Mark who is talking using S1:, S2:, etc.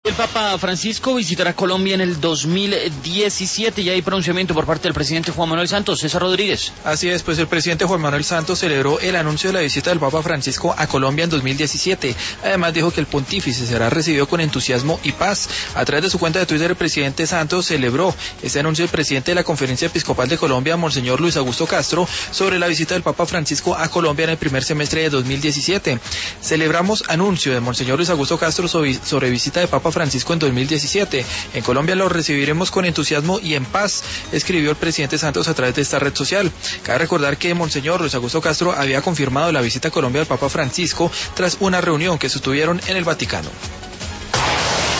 S1: El Papa Francisco visitará Colombia en el 2017 y hay pronunciamiento por parte del presidente Juan Manuel Santos. César Rodríguez.
S2: Así es, pues el presidente Juan Manuel Santos celebró el anuncio de la visita del Papa Francisco a Colombia en 2017. Además dijo que el pontífice será recibido con entusiasmo y paz. A través de su cuenta de Twitter, el presidente Santos celebró este anuncio del presidente de la Conferencia Episcopal de Colombia, Monseñor Luis Augusto Castro, sobre la visita del Papa Francisco a Colombia en el primer semestre de 2017. Celebramos anuncio de Monseñor Luis Augusto Castro sobre visita de Papa Francisco en 2017. En Colombia lo recibiremos con entusiasmo y en paz, escribió el presidente Santos a través de esta red social. Cabe recordar que Monseñor Luis Augusto Castro había confirmado la visita a Colombia del Papa Francisco tras una reunión que sostuvieron en el Vaticano.